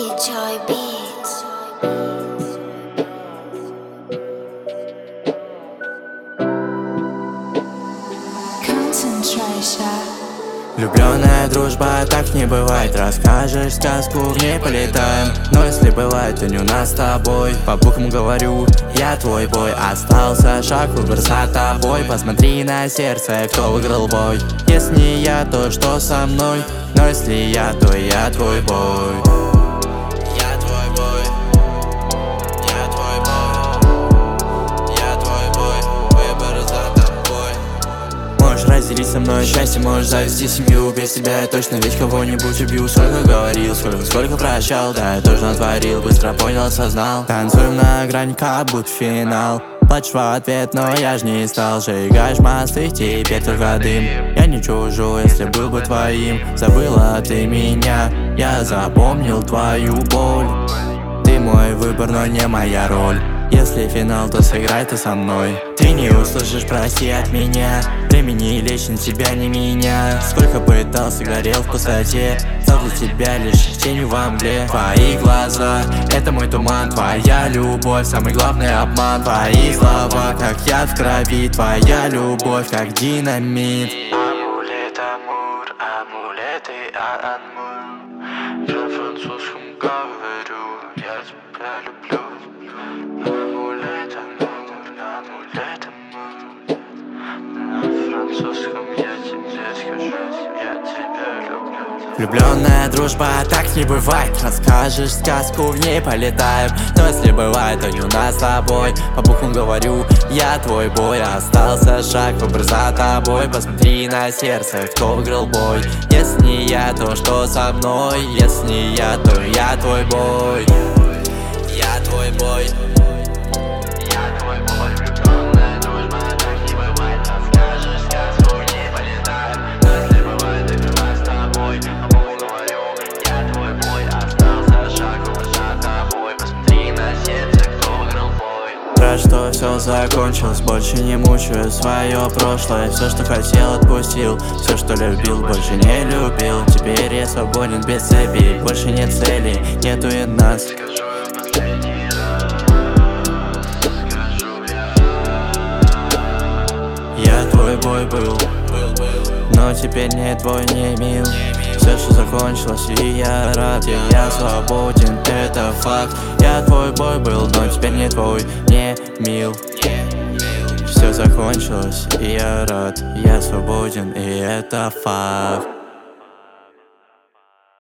Joy Beats. Влюбленная дружба, так не бывает. Расскажешь сказку, в ней полетаем. Но если бывает, то не у нас с тобой. По буквам говорю, я твой бой. Остался шаг, выбор за тобой. Посмотри на сердце, кто выиграл бой. Если не я, то что со мной? Но если я, то я твой бой. Разделить со мной счастье, можешь завести семью. Без тебя я точно ведь кого-нибудь убью. Сколько говорил, сколько прощал, да, я тоже натворил. Быстро понял, осознал. Танцуем на грани, как будто финал. Плачешь в ответ, но я ж не стал. Сжигаешь мосты, теперь только дым. Я не чужой, если был бы твоим. Забыла ты меня, я запомнил твою боль. Ты мой выбор, но не моя роль. Если финал, то сыграй ты со мной. Ты не услышишь прости от меня. Времени лечь на тебя, не меня. Сколько пытался, горел в пустоте. Стал для тебя лишь тенью во мгле. Твои глаза, это мой туман. Твоя любовь, самый главный обман. Твои слова, как яд в крови. Твоя любовь, как динамит. Амулет, амур, амулет и амур. Я на французском говорю, я тебя люблю. Амулет, амур, амулет, амур. На французском я тебе скажу, я тебя люблю. Влюбленная дружба, так не бывает. Расскажешь сказку, в ней полетаем. Но если бывает, то не у нас с тобой. По буквам говорю, я твой бой. Остался шаг, выбор за тобой. Посмотри на сердце, кто выиграл бой. Если не я, то что со мной? Если не я, то я твой бой. Я твой бой. Я твой бой. Влюбленная дружба, так не бывает. Расскажешь сказку, в ней полетаем. Но если бывает, то не у нас с тобой. По буквам говорю, я твой бой. Остался шаг, выбор за тобой. Посмотри на сердце, кто выиграл бой. Рад, что все закончилось, больше не мучаю свое прошлое. Все, что хотел, отпустил. Все, что любил, больше не любил. Теперь я свободен без цепи. Больше нет цели, нету и нас. Скажу я последний раз, скажу Я твой бой был, но теперь не твой, не мил. Все, что закончилось, и я рад, и я свободен, это факт. Я твой бой был, но теперь не твой, не мил. Все закончилось, и я рад, я свободен, и это факт.